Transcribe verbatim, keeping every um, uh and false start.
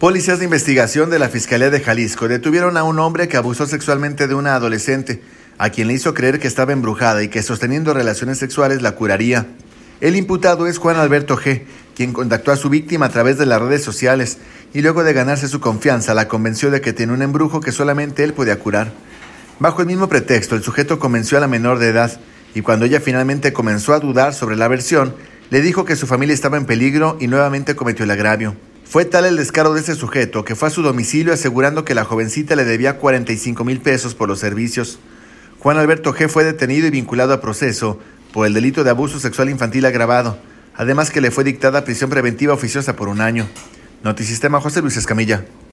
Policías de investigación de la Fiscalía de Jalisco detuvieron a un hombre que abusó sexualmente de una adolescente, a quien le hizo creer que estaba embrujada y que sosteniendo relaciones sexuales la curaría. El imputado es Juan Alberto G., quien contactó a su víctima a través de las redes sociales y luego de ganarse su confianza la convenció de que tenía un embrujo que solamente él podía curar. Bajo el mismo pretexto, el sujeto convenció a la menor de edad y cuando ella finalmente comenzó a dudar sobre la versión, le dijo que su familia estaba en peligro y nuevamente cometió el agravio. Fue tal el descaro de ese sujeto que fue a su domicilio asegurando que la jovencita le debía cuarenta y cinco mil pesos por los servicios. Juan Alberto G. fue detenido y vinculado a proceso por el delito de abuso sexual infantil agravado, además que le fue dictada prisión preventiva oficiosa por un año. Notisistema, José Luis Escamilla.